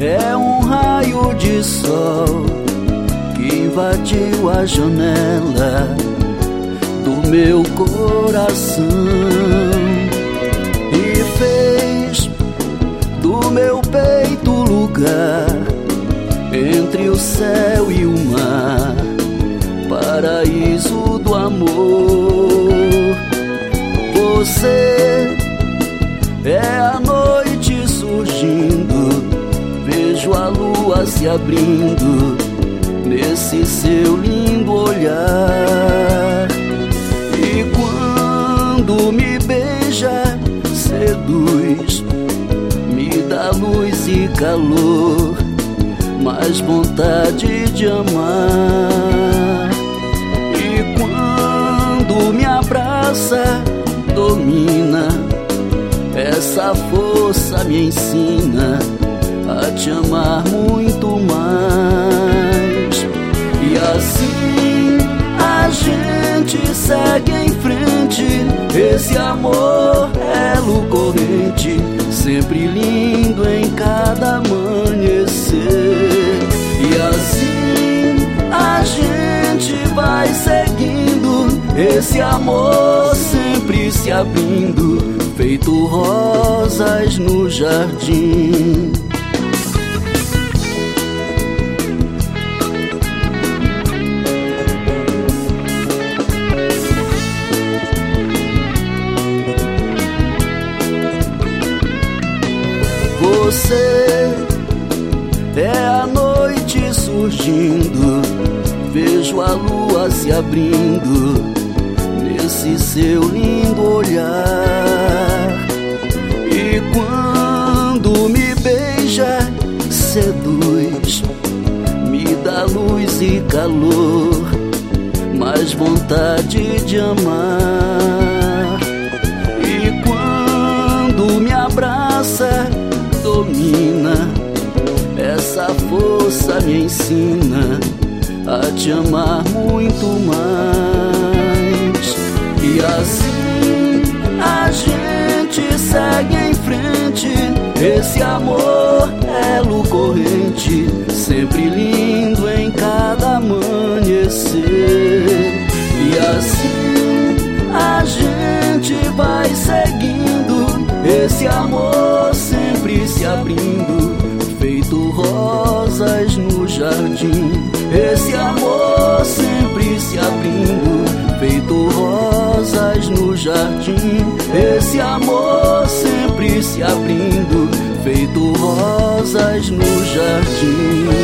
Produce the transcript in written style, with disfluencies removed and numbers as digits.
É um raio de sol que invadiu a janela do meu coração e fez do meu peito lugar entre o céu e o mar, paraíso do amor. Você é a noite surgindo, vejo a lua se abrindo nesse seu lindo olhar. E quando me beija, seduz, me dá luz e calor, mais vontade de amar. E quando me abraça, domina, essa força me ensina a te amar muito mais. E assim a gente segue em frente, esse amor elo corrente, sempre lindo em cada amanhecer. E assim a gente vai seguindo, esse amor sempre se abrindo, feito rosas no jardim. Você é a noite surgindo, vejo a lua se abrindo nesse seu lindo olhar. E quando me beija, seduz, me dá luz e calor, mais vontade de amar. E quando me abraça, domina, essa força me ensina a te amar muito mais. E assim a gente segue em frente, esse amor elo corrente, sempre lindo em cada amanhecer. E assim a gente vai seguindo, esse amor sempre se abrindo, feito rosas no jardim. Esse amor sempre se abrindo, feito rosas no jardim. Esse amor sempre se abrindo, feito rosas no jardim.